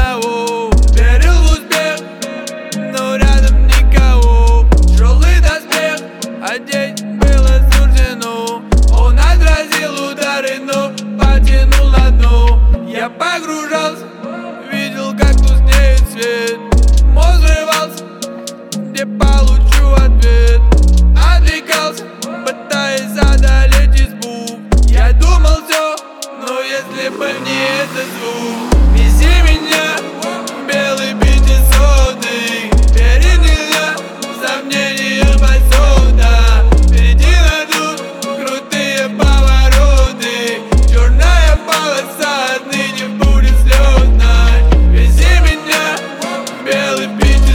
одного. Верил в успех, но рядом никого. Тяжелый доспех одеть было суждено. Он отразил удары, но потянул на дно. Я погружался, видел, как тускнеет свет. Мозг взрывался, где получу ответ. Отвлекался, пытаясь одолеть избу. Я думал все, но если бы не этот звук. Вези меня, белый 500-й. Перед нельзя, сомнения посуда. Впереди найдут крутые повороты. Черная полоса отныне будет слетной. Вези меня, белый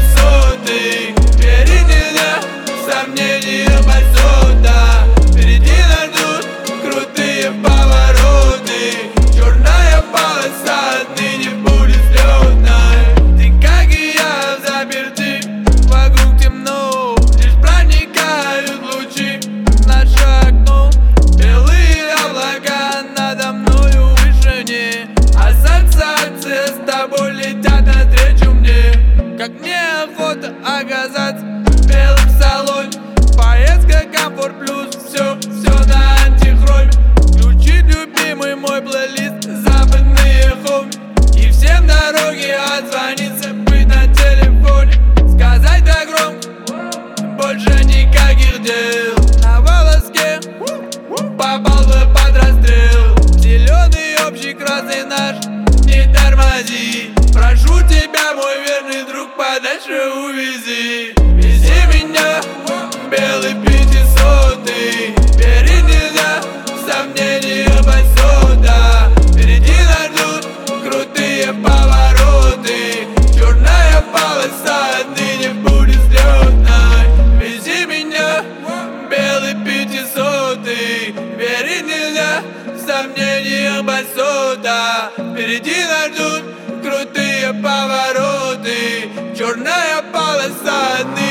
500-й. Перед нельзя, сомнения посуда. Впереди найдут крутые повороты. Черная полоса отныне будет слетной. Ты, как и я, заперты, вокруг темно. Лишь проникают лучи в наше окно. Белые облака надо мною в вышине. Ассоциации с тобой летят навстречу мне. Как мне охота оказаться в белом салоне. Поездка комфорт плюс, все на антихроме. Включить любимый мой плейлист, западные хоми. И всем дороги отзвониться, быть на телефоне. Сказать так громко, больше никаких дел. На волоске попал бы под расстрел. Зеленый общий, красный наш, не тормози. Прошу тебя, мой верный друг, подальше увези. Вези меня, белый 500-й. Перед нельзя, сомнения посуда. Впереди найдут крутые повороты. Черная полоса отныне будет слетной. Вези меня, белый 500-й. Верить нельзя, сомнения посуда. Впереди найдут крутые повороты. Черная полоса отныне